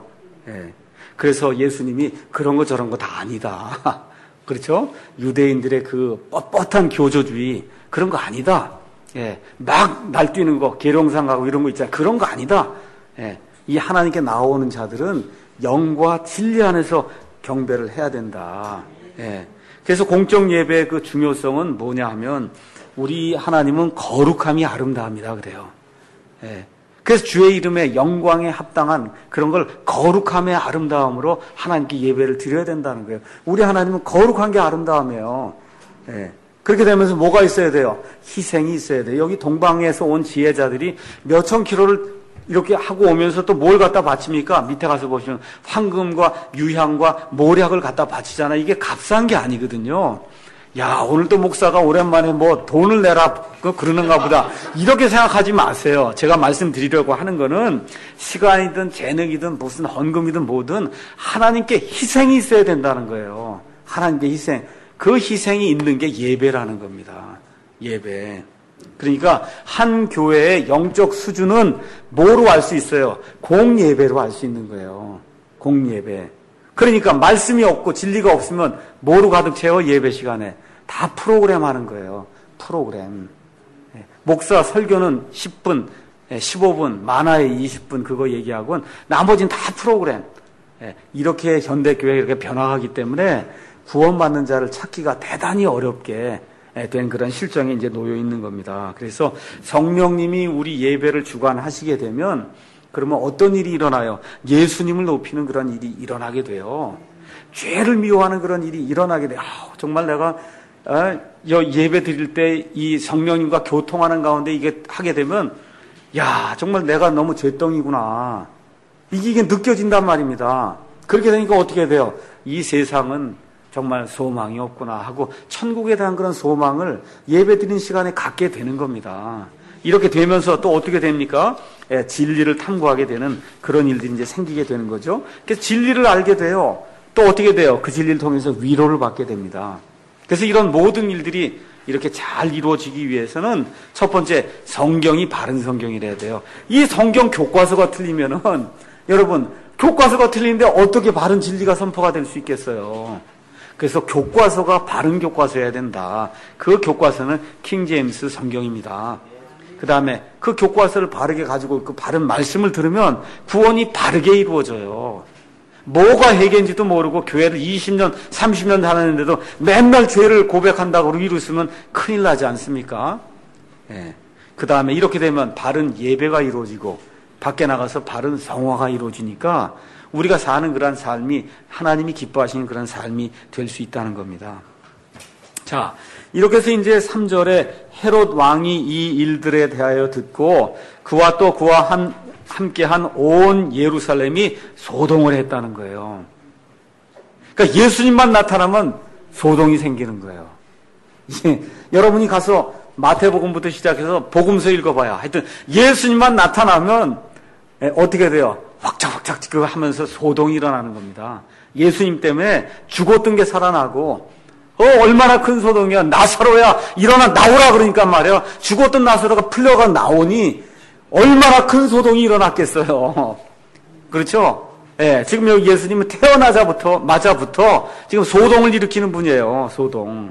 그래서 예수님이 그런 거 저런 거 다 아니다. 그렇죠? 유대인들의 그 뻣뻣한 교조주의, 그런 거 아니다. 막 날뛰는 거, 계룡상 가고 이런 거 있잖아요. 그런 거 아니다. 이 하나님께 나오는 자들은 영과 진리 안에서 경배를 해야 된다. 그래서 공적 예배의 그 중요성은 뭐냐 하면 우리 하나님은 거룩함이 아름다움이다 그래요. 그래서 주의 이름에 영광에 합당한 그런 걸 거룩함의 아름다움으로 하나님께 예배를 드려야 된다는 거예요. 우리 하나님은 거룩한 게 아름다움이에요. 그렇게 되면서 뭐가 있어야 돼요? 희생이 있어야 돼요. 여기 동방에서 온 지혜자들이 몇천 킬로를 이렇게 하고 오면서 또 뭘 갖다 바칩니까? 밑에 가서 보시면 황금과 유향과 모략을 갖다 바치잖아요. 이게 값싼 게 아니거든요. 야, 오늘 또 목사가 오랜만에 뭐 돈을 내라 그러는가 보다. 이렇게 생각하지 마세요. 제가 말씀드리려고 하는 거는 시간이든 재능이든 무슨 헌금이든 뭐든 하나님께 희생이 있어야 된다는 거예요. 하나님께 희생. 그 희생이 있는 게 예배라는 겁니다. 예배. 그러니까 한 교회의 영적 수준은 뭐로 알 수 있어요? 공예배로 알 수 있는 거예요. 공예배. 그러니까 말씀이 없고 진리가 없으면 뭐로 가득 채워? 예배 시간에. 다 프로그램 하는 거예요. 프로그램. 목사 설교는 10분, 15분, 많아야 20분 그거 얘기하고는 나머지는 다 프로그램. 이렇게 현대교회가 이렇게 변화하기 때문에 구원받는 자를 찾기가 대단히 어렵게 된 그런 실정에 이제 놓여 있는 겁니다. 그래서 성령님이 우리 예배를 주관하시게 되면 그러면 어떤 일이 일어나요? 예수님을 높이는 그런 일이 일어나게 돼요. 죄를 미워하는 그런 일이 일어나게 돼. 정말 내가 예배 드릴 때 이 성령님과 교통하는 가운데 이게 하게 되면 정말 내가 너무 죄덩이구나. 이게 느껴진단 말입니다. 그렇게 되니까 어떻게 돼요? 이 세상은 정말 소망이 없구나 하고 천국에 대한 그런 소망을 예배 드리는 시간에 갖게 되는 겁니다. 이렇게 되면서 또 어떻게 됩니까? 진리를 탐구하게 되는 그런 일들이 이제 생기게 되는 거죠. 그래서 진리를 알게 돼요. 또 어떻게 돼요? 그 진리를 통해서 위로를 받게 됩니다. 그래서 이런 모든 일들이 이렇게 잘 이루어지기 위해서는 첫 번째, 성경이 바른 성경이라야 돼요. 이 성경 교과서가 틀리면은 여러분, 교과서가 틀린데 어떻게 바른 진리가 선포가 될 수 있겠어요? 그래서 교과서가 바른 교과서여야 된다. 그 교과서는 킹제임스 성경입니다. 그 다음에 그 교과서를 바르게 가지고 그 바른 말씀을 들으면 구원이 바르게 이루어져요. 뭐가 해결인지도 모르고 교회를 20년, 30년 다녔는데도 맨날 죄를 고백한다고 이루었으면 큰일 나지 않습니까? 그 다음에 이렇게 되면 바른 예배가 이루어지고 밖에 나가서 바른 성화가 이루어지니까 우리가 사는 그런 삶이 하나님이 기뻐하시는 그런 삶이 될 수 있다는 겁니다. 자, 이렇게 해서 이제 3절에 헤롯 왕이 이 일들에 대하여 듣고 그와 또 그와 함께한 온 예루살렘이 소동을 했다는 거예요. 그러니까 예수님만 나타나면 소동이 생기는 거예요. 여러분이 가서 마태복음부터 시작해서 복음서 읽어봐야 하여튼 예수님만 나타나면 어떻게 돼요? 확착확착 그거 하면서 소동이 일어나는 겁니다. 예수님 때문에 죽었던 게 살아나고 얼마나 큰 소동이야. 나사로야 일어나 나오라 그러니까 말이야. 죽었던 나사로가 풀려가 나오니 얼마나 큰 소동이 일어났겠어요. 그렇죠? 지금 여기 예수님은 태어나자부터 지금 소동을 일으키는 분이에요. 소동.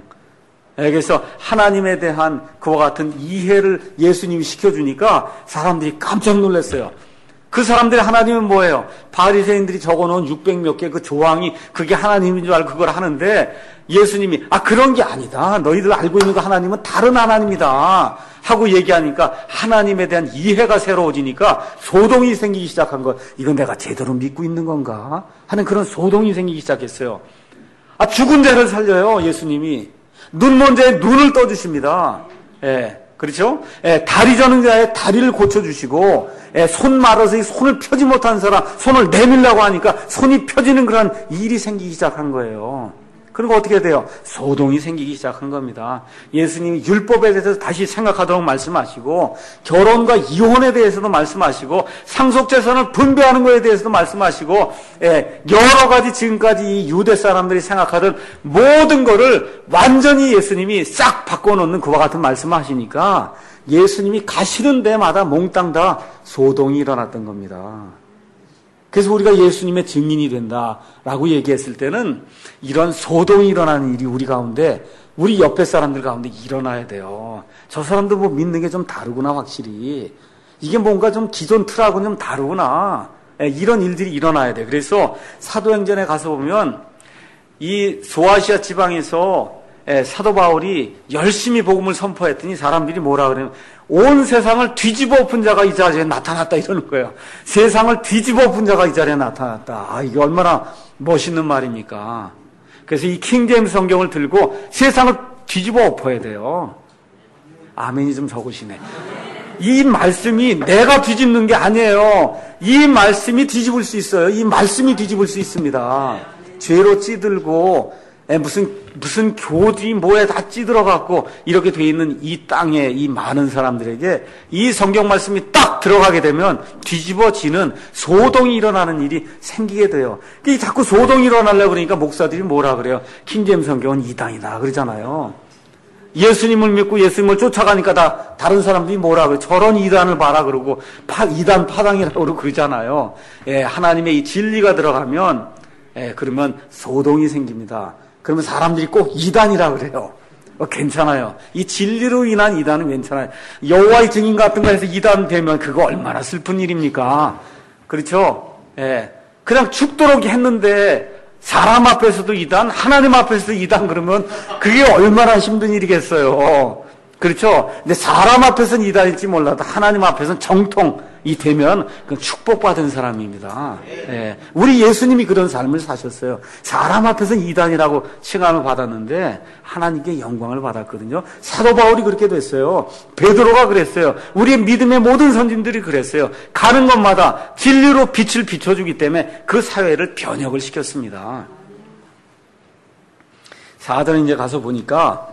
그래서 하나님에 대한 그와 같은 이해를 예수님이 시켜주니까 사람들이 깜짝 놀랐어요. 그 사람들이 하나님은 뭐예요? 바리새인들이 적어놓은 600몇 개 그 조항이 그게 하나님인 줄 알고 그걸 하는데 예수님이 그런 게 아니다. 너희들 알고 있는 그 하나님은 다른 하나님이다 하고 얘기하니까 하나님에 대한 이해가 새로워지니까 소동이 생기기 시작한 거. 이건 내가 제대로 믿고 있는 건가 하는 그런 소동이 생기기 시작했어요. 죽은 자를 살려요. 예수님이 눈 먼 자의 눈을 떠주십니다. 그렇죠? 다리 저는 자의 다리를 고쳐주시고 손 말아서 손을 펴지 못한 사람 손을 내밀라고 하니까 손이 펴지는 그런 일이 생기기 시작한 거예요. 그리고 어떻게 돼요? 소동이 생기기 시작한 겁니다. 예수님이 율법에 대해서 다시 생각하도록 말씀하시고 결혼과 이혼에 대해서도 말씀하시고 상속재산을 분배하는 것에 대해서도 말씀하시고 여러 가지 지금까지 이 유대 사람들이 생각하던 모든 거를 완전히 예수님이 싹 바꿔놓는 그와 같은 말씀을 하시니까 예수님이 가시는 데마다 몽땅 다 소동이 일어났던 겁니다. 그래서 우리가 예수님의 증인이 된다라고 얘기했을 때는 이런 소동이 일어나는 일이 우리 가운데, 우리 옆에 사람들 가운데 일어나야 돼요. 저 사람도 뭐 믿는 게 좀 다르구나, 확실히. 이게 뭔가 좀 기존 틀하고는 좀 다르구나. 이런 일들이 일어나야 돼. 그래서 사도행전에 가서 보면 이 소아시아 지방에서 사도 바울이 열심히 복음을 선포했더니 사람들이 뭐라 그러냐면 온 세상을 뒤집어 엎은 자가 이 자리에 나타났다 이러는 거예요. 세상을 뒤집어 엎은 자가 이 자리에 나타났다. 이게 얼마나 멋있는 말입니까? 그래서 이 킹제임스 성경을 들고 세상을 뒤집어 엎어야 돼요. 아멘이 좀 적으시네. 이 말씀이 내가 뒤집는 게 아니에요. 이 말씀이 뒤집을 수 있어요. 이 말씀이 뒤집을 수 있습니다. 죄로 찌들고 무슨 교들이 뭐에 다 찌들어갖고 이렇게 돼 있는 이 땅에 이 많은 사람들에게 이 성경 말씀이 딱 들어가게 되면 뒤집어지는 소동이 일어나는 일이 생기게 돼요. 자꾸 소동이 일어나려고 그러니까 목사들이 뭐라 그래요? 킹제임스 성경은 이단이다 그러잖아요. 예수님을 믿고 예수님을 쫓아가니까 다른 사람들이 뭐라 그래요? 저런 이단을 봐라 그러고 이단 파당이라고 그러고 그러잖아요. 하나님의 이 진리가 들어가면 그러면 소동이 생깁니다. 그러면 사람들이 꼭 이단이라 그래요. 괜찮아요. 이 진리로 인한 이단은 괜찮아요. 여호와의 증인 같은 거 해서 이단 되면 그거 얼마나 슬픈 일입니까? 그렇죠? 그냥 죽도록 했는데 사람 앞에서도 이단, 하나님 앞에서도 이단 그러면 그게 얼마나 힘든 일이겠어요. 그렇죠? 근데 사람 앞에서는 이단일지 몰라도 하나님 앞에서는 정통 이 되면 그 축복받은 사람입니다. 예. 우리 예수님이 그런 삶을 사셨어요. 사람 앞에서 이단이라고 칭함을 받았는데 하나님께 영광을 받았거든요. 사도 바울이 그렇게 됐어요. 베드로가 그랬어요. 우리의 믿음의 모든 선진들이 그랬어요. 가는 곳마다 진리로 빛을 비춰주기 때문에 그 사회를 변혁을 시켰습니다. 4절 이제 가서 보니까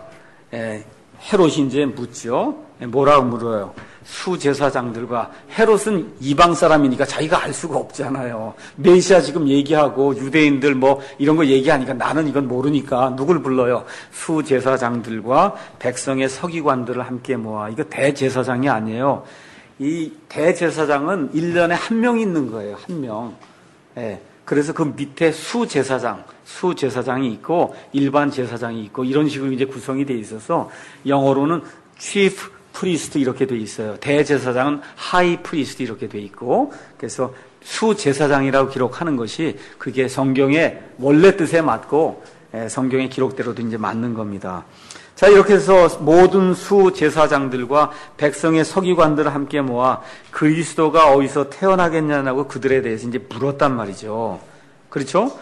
헤롯이 이제 묻죠. 뭐라고 물어요? 수제사장들과 헤롯은 이방 사람이니까 자기가 알 수가 없잖아요. 메시아 지금 얘기하고 유대인들 뭐 이런 거 얘기하니까 나는 이건 모르니까 누굴 불러요? 수제사장들과 백성의 서기관들을 함께 모아. 이거 대제사장이 아니에요. 이 대제사장은 1년에 한 명 있는 거예요. 한 명. 그래서 그 밑에 수제사장이 있고 일반 제사장이 있고 이런 식으로 이제 구성이 돼 있어서 영어로는 chief priest 이렇게 돼 있어요. 대제사장은 high priest 이렇게 돼 있고 그래서 수제사장이라고 기록하는 것이 그게 성경의 원래 뜻에 맞고 성경의 기록대로도 이제 맞는 겁니다. 자, 이렇게 해서 모든 수제사장들과 백성의 서기관들을 함께 모아 그리스도가 어디서 태어나겠냐고 그들에 대해서 이제 물었단 말이죠. 그렇죠?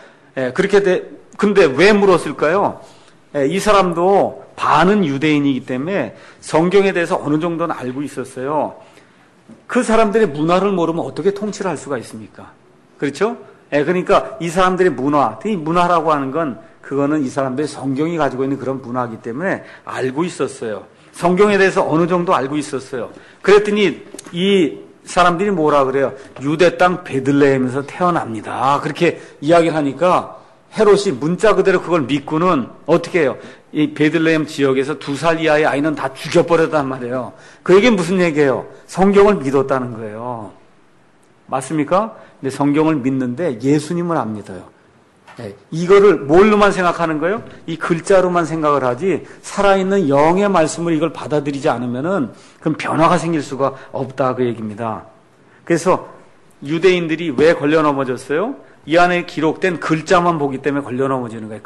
근데 왜 물었을까요? 이 사람도 반은 유대인이기 때문에 성경에 대해서 어느 정도는 알고 있었어요. 그 사람들의 문화를 모르면 어떻게 통치를 할 수가 있습니까? 그렇죠? 그러니까 이 사람들의 이 문화라고 하는 건 그거는 이 사람들이 성경이 가지고 있는 그런 문화이기 때문에 알고 있었어요. 성경에 대해서 어느 정도 알고 있었어요. 그랬더니 이 사람들이 뭐라 그래요? 유대 땅 베들레헴에서 태어납니다. 그렇게 이야기를 하니까 헤롯이 문자 그대로 그걸 믿고는 어떻게 해요? 이 베들레헴 지역에서 2살 이하의 아이는 다 죽여버렸단 말이에요. 그 얘기는 무슨 얘기예요? 성경을 믿었다는 거예요. 맞습니까? 근데 성경을 믿는데 예수님을 안 믿어요. 이거를 뭘로만 생각하는 거예요? 이 글자로만 생각을 하지 살아있는 영의 말씀을 이걸 받아들이지 않으면은 그럼 변화가 생길 수가 없다 그 얘기입니다. 그래서 유대인들이 왜 걸려 넘어졌어요? 이 안에 기록된 글자만 보기 때문에 걸려 넘어지는 거예요.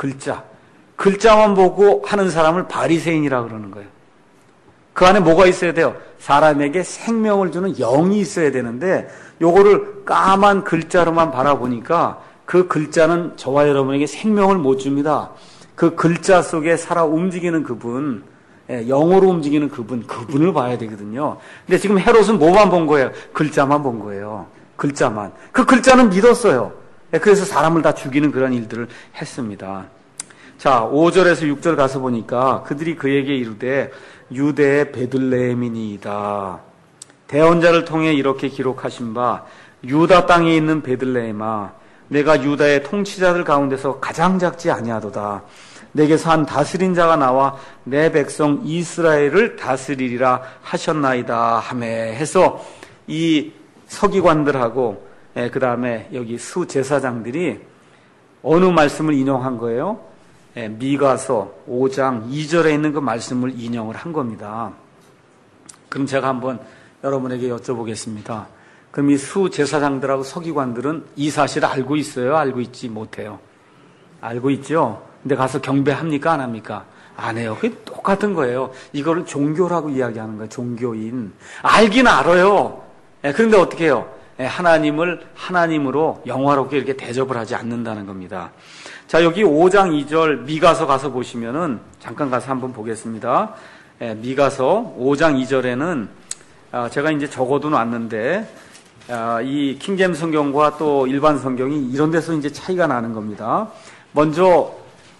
글자만 보고 하는 사람을 바리새인이라 그러는 거예요. 그 안에 뭐가 있어야 돼요? 사람에게 생명을 주는 영이 있어야 되는데 요거를 까만 글자로만 바라보니까 그 글자는 저와 여러분에게 생명을 못 줍니다. 그 글자 속에 살아 움직이는 그분, 영으로 움직이는 그분을 봐야 되거든요. 근데 지금 헤롯은 뭐만 본 거예요? 글자만 본 거예요. 글자만. 그 글자는 믿었어요. 그래서 사람을 다 죽이는 그런 일들을 했습니다. 자, 5절에서 6절 가서 보니까 그들이 그에게 이르되 유대의 베들레헴이니이다. 대언자를 통해 이렇게 기록하신 바 유다 땅에 있는 베들레헴아 내가 유다의 통치자들 가운데서 가장 작지 아니하도다. 내게서 한 다스린 자가 나와 내 백성 이스라엘을 다스리리라 하셨나이다 하매 해서 이 서기관들하고 그 다음에 여기 수제사장들이 어느 말씀을 인용한 거예요? 미가서 5장 2절에 있는 그 말씀을 인용을 한 겁니다. 그럼 제가 한번 여러분에게 여쭤보겠습니다. 그럼 이 수제사장들하고 서기관들은 이 사실을 알고 있어요? 알고 있지 못해요? 알고 있죠? 근데 가서 경배합니까? 안 합니까? 안 해요. 그게 똑같은 거예요. 이거를 종교라고 이야기하는 거예요. 종교인. 알긴 알아요. 그런데 어떻게 해요? 하나님을 하나님으로 영화롭게 이렇게 대접을 하지 않는다는 겁니다. 자, 여기 5장 2절 미가서 가서 보시면은 잠깐 가서 한번 보겠습니다. 미가서 5장 2절에는 제가 이제 적어도 놨는데 이 킹제임스 성경과 또 일반 성경이 이런 데서 이제 차이가 나는 겁니다. 먼저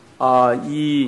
이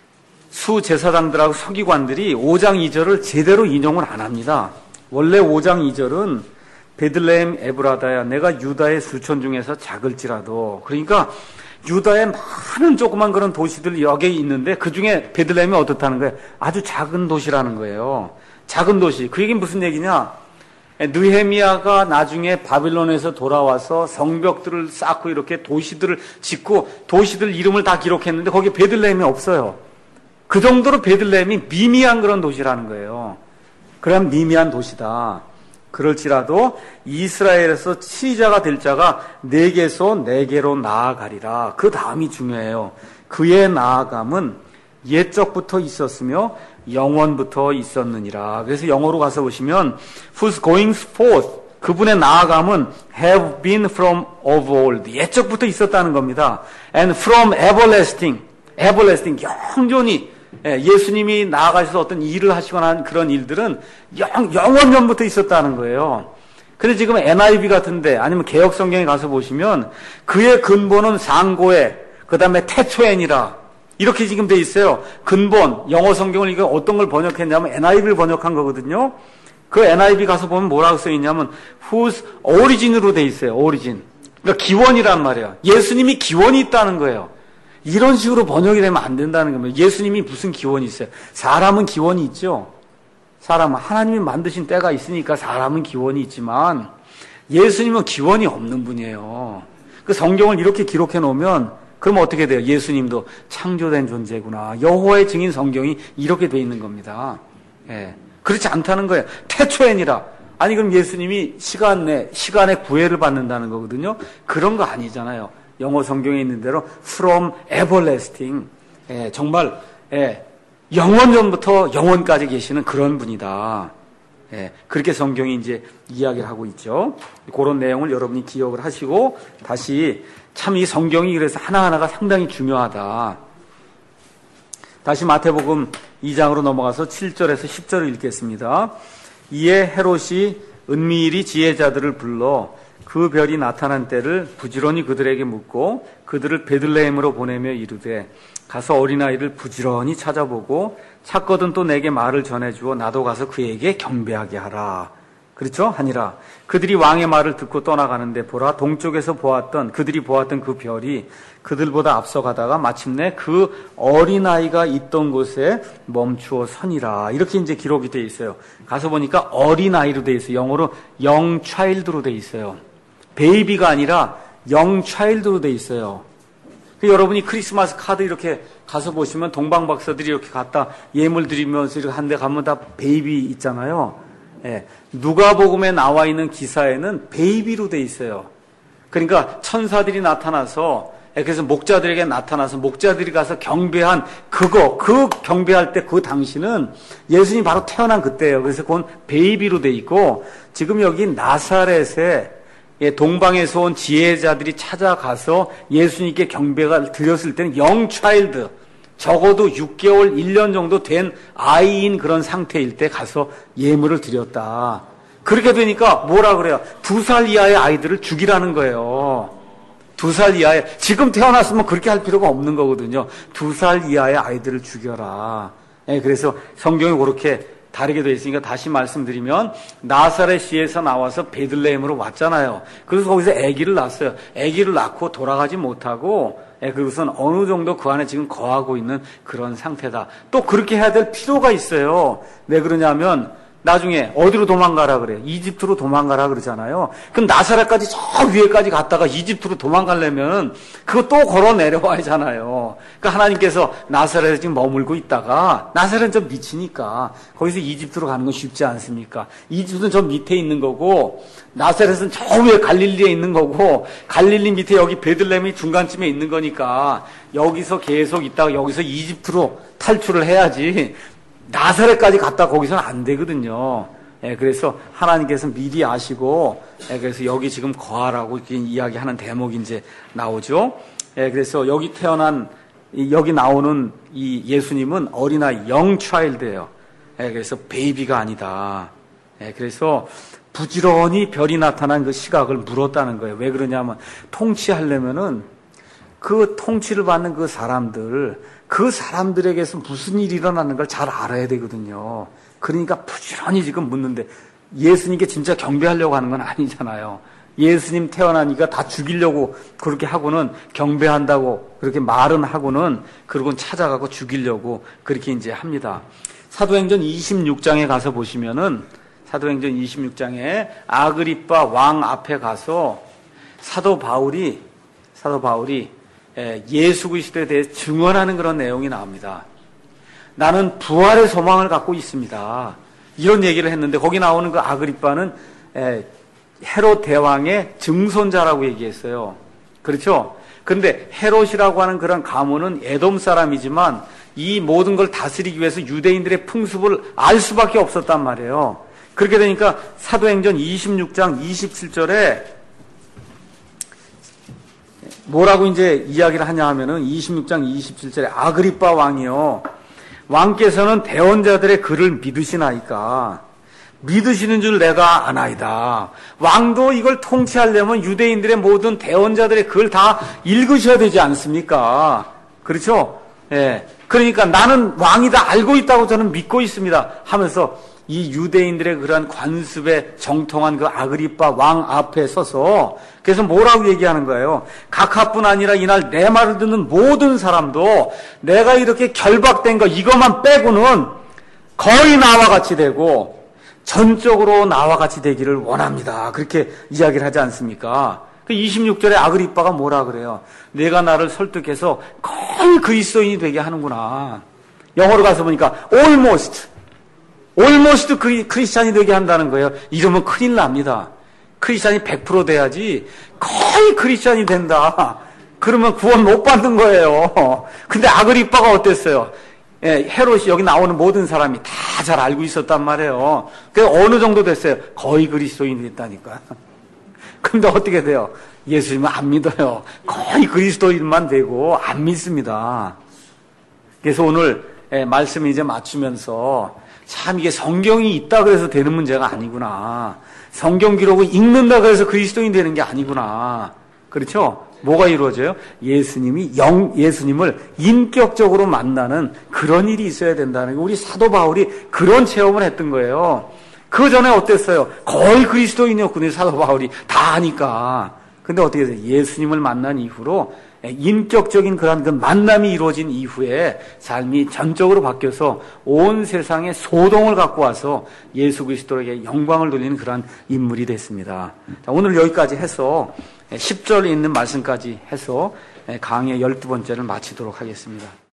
수제사장들하고 서기관들이 5장 2절을 제대로 인용을 안 합니다. 원래 5장 2절은 베들레헴 에브라다야 내가 유다의 수천 중에서 작을지라도 그러니까 유다의 많은 조그만 그런 도시들이 여기 있는데 그중에 베들레헴이 어떻다는 거예요? 아주 작은 도시라는 거예요. 작은 도시. 그 얘기는 무슨 얘기냐? 느헤미야가 나중에 바빌론에서 돌아와서 성벽들을 쌓고 이렇게 도시들을 짓고 도시들 이름을 다 기록했는데 거기에 베들레헴이 없어요. 그 정도로 베들레헴이 미미한 그런 도시라는 거예요. 그럼 미미한 도시다. 그럴지라도 이스라엘에서 치자가 될 자가 내게서 내게로 나아가리라. 그 다음이 중요해요. 그의 나아감은 옛적부터 있었으며 영원부터 있었느니라. 그래서 영어로 가서 보시면 Whose going forth 그분의 나아감은 have been from of old. 옛적부터 있었다는 겁니다. And from everlasting. everlasting. 영존히 예수님이 나아가셔서 어떤 일을 하시거나 한 그런 일들은 영원전부터 있었다는 거예요. 근데 지금 NIV 같은데 아니면 개혁성경에 가서 보시면 그의 근본은 상고에 그 다음에 태초엔이라 이렇게 지금 돼 있어요. 근본 영어 성경을 이거 어떤 걸 번역했냐면 NIV를 번역한 거거든요. 그 NIV 가서 보면 뭐라고 써 있냐면 whose origin으로 돼 있어요. origin. 그러니까 기원이란 말이에요. 예수님이 기원이 있다는 거예요. 이런 식으로 번역이 되면 안 된다는 겁니다. 예수님이 무슨 기원이 있어요? 사람은 기원이 있죠. 사람은 하나님이 만드신 때가 있으니까 사람은 기원이 있지만 예수님은 기원이 없는 분이에요. 그 성경을 이렇게 기록해 놓으면 그러면 어떻게 돼요? 예수님도 창조된 존재구나. 여호와의 증인 성경이 이렇게 돼 있는 겁니다. 예. 그렇지 않다는 거예요. 태초엔이라. 아니 그럼 예수님이 시간에 구애를 받는다는 거거든요. 그런 거 아니잖아요. 영어 성경에 있는 대로 from everlasting. 예, 정말 영원전부터 영원까지 계시는 그런 분이다. 예, 그렇게 성경이 이제 이야기를 하고 있죠. 그런 내용을 여러분이 기억을 하시고 다시 참 이 성경이 그래서 하나하나가 상당히 중요하다. 다시 마태복음 2장으로 넘어가서 7절에서 10절을 읽겠습니다. 이에 헤롯이 은밀히 지혜자들을 불러 그 별이 나타난 때를 부지런히 그들에게 묻고 그들을 베들레헴으로 보내며 이르되 가서 어린아이를 부지런히 찾아보고 찾거든 또 내게 말을 전해주어 나도 가서 그에게 경배하게 하라. 그렇죠? 하니라. 그들이 왕의 말을 듣고 떠나가는데 보라 동쪽에서 그들이 보았던 그 별이 그들보다 앞서가다가 마침내 그 어린아이가 있던 곳에 멈추어 서니라. 이렇게 이제 기록이 되어 있어요. 가서 보니까 어린아이로 되어 있어요. 영어로 young child로 되어 있어요. 베이비가 아니라 young child로 되어 있어요. 여러분이 크리스마스 카드 이렇게 가서 보시면 동방박사들이 이렇게 갖다 예물 드리면서 이렇게 한 데 가면 다 베이비 있잖아요. 예. 누가복음에 나와 있는 기사에는 베이비로 돼 있어요. 그러니까 천사들이 나타나서 그래서 목자들에게 나타나서 목자들이 가서 경배한 그 경배할 때 그 당시는 예수님이 바로 태어난 그때예요. 그래서 그건 베이비로 돼 있고 지금 여기 나사렛에 동방에서 온 지혜자들이 찾아가서 예수님께 경배가 드렸을 때는 영차일드 적어도 6개월, 1년 정도 된 아이인 그런 상태일 때 가서 예물을 드렸다. 그렇게 되니까 뭐라 그래요? 2살 이하의 아이들을 죽이라는 거예요. 2살 이하의, 지금 태어났으면 그렇게 할 필요가 없는 거거든요. 2살 이하의 아이들을 죽여라. 그래서 성경이 그렇게 다르게 되어 있으니까 다시 말씀드리면 나사렛시에서 나와서 베들레헴으로 왔잖아요. 그래서 거기서 아기를 낳았어요. 아기를 낳고 돌아가지 못하고 그것은 어느 정도 그 안에 지금 거하고 있는 그런 상태다. 또 그렇게 해야 될 필요가 있어요. 왜 그러냐면 나중에 어디로 도망가라 그래요? 이집트로 도망가라 그러잖아요. 그럼 나사렛까지 저 위에까지 갔다가 이집트로 도망가려면 그거 또 걸어 내려와야 하잖아요. 그러니까 하나님께서 나사렛에 지금 머물고 있다가 나사렛은 좀 미치니까 거기서 이집트로 가는 건 쉽지 않습니까? 이집트는 저 밑에 있는 거고 나사렛은 저 위에 갈릴리에 있는 거고 갈릴리 밑에 여기 베들레헴이 중간쯤에 있는 거니까 여기서 계속 있다가 여기서 이집트로 탈출을 해야지 나사렛까지 갔다 거기서는 안 되거든요. 그래서 하나님께서 미리 아시고 그래서 여기 지금 거하라고 이야기하는 대목이 이제 나오죠. 그래서 여기 여기 나오는 이 예수님은 어린아이 young child예요. 그래서 베이비가 아니다. 그래서 부지런히 별이 나타난 그 시각을 물었다는 거예요. 왜 그러냐면 통치하려면은 그 통치를 받는 그 사람들에게서 무슨 일이 일어나는 걸 잘 알아야 되거든요. 그러니까 부지런히 지금 묻는데 예수님께 진짜 경배하려고 하는 건 아니잖아요. 예수님 태어나니까 다 죽이려고 그렇게 하고는 경배한다고 그렇게 말은 하고는 그러고는 찾아가고 죽이려고 그렇게 이제 합니다. 사도행전 26장에 가서 보시면은 사도행전 26장에 아그리빠 왕 앞에 가서 사도 바울이 예수 그리스도에 대해 증언하는 그런 내용이 나옵니다. 나는 부활의 소망을 갖고 있습니다. 이런 얘기를 했는데 거기 나오는 그 아그리빠는 헤롯 대왕의 증손자라고 얘기했어요. 그렇죠? 그런데 헤롯이라고 하는 그런 가문은 에돔 사람이지만 이 모든 걸 다스리기 위해서 유대인들의 풍습을 알 수밖에 없었단 말이에요. 그렇게 되니까 사도행전 26장 27절에 뭐라고 이제 이야기를 하냐 하면은 26장 27절에 아그리빠 왕이요. 왕께서는 대언자들의 글을 믿으시나이까. 믿으시는 줄 내가 아나이다. 왕도 이걸 통치하려면 유대인들의 모든 대언자들의 글을 다 읽으셔야 되지 않습니까? 그렇죠? 예. 그러니까 나는 왕이다 알고 있다고 저는 믿고 있습니다 하면서 이 유대인들의 그러한 관습에 정통한 그 아그리빠 왕 앞에 서서 그래서 뭐라고 얘기하는 거예요? 각하뿐 아니라 이날 내 말을 듣는 모든 사람도 내가 이렇게 결박된 거 이것만 빼고는 거의 나와 같이 되고 전적으로 나와 같이 되기를 원합니다. 그렇게 이야기를 하지 않습니까? 그 26절에 아그리빠가 뭐라 그래요? 내가 나를 설득해서 거의 그리스도인이 되게 하는구나. 영어로 가서 보니까 almost 크리스찬이 되게 한다는 거예요. 이러면 큰일 납니다. 크리스찬이 100% 돼야지 거의 크리스찬이 된다. 그러면 구원 못 받는 거예요. 근데 아그리빠가 어땠어요? 예, 헤롯이 여기 나오는 모든 사람이 다 잘 알고 있었단 말이에요. 그 어느 정도 됐어요? 거의 그리스도인이 됐다니까. 근데 어떻게 돼요? 예수님은 안 믿어요. 거의 그리스도인만 되고 안 믿습니다. 그래서 오늘 말씀 이제 맞추면서 참 이게 성경이 있다 그래서 되는 문제가 아니구나. 성경 기록을 읽는다 그래서 그리스도인 되는 게 아니구나. 그렇죠? 뭐가 이루어져요? 예수님을 인격적으로 만나는 그런 일이 있어야 된다는 거. 우리 사도 바울이 그런 체험을 했던 거예요. 그 전에 어땠어요? 거의 그리스도인이었거든요. 사도 바울이 다 아니까. 근데 어떻게 돼요? 예수님을 만난 이후로 인격적인 그런 그 만남이 이루어진 이후에 삶이 전적으로 바뀌어서 온 세상에 소동을 갖고 와서 예수 그리스도에게 영광을 돌리는 그런 인물이 됐습니다. 자, 오늘 여기까지 해서 10절에 있는 말씀까지 해서 강의 12번째를 마치도록 하겠습니다.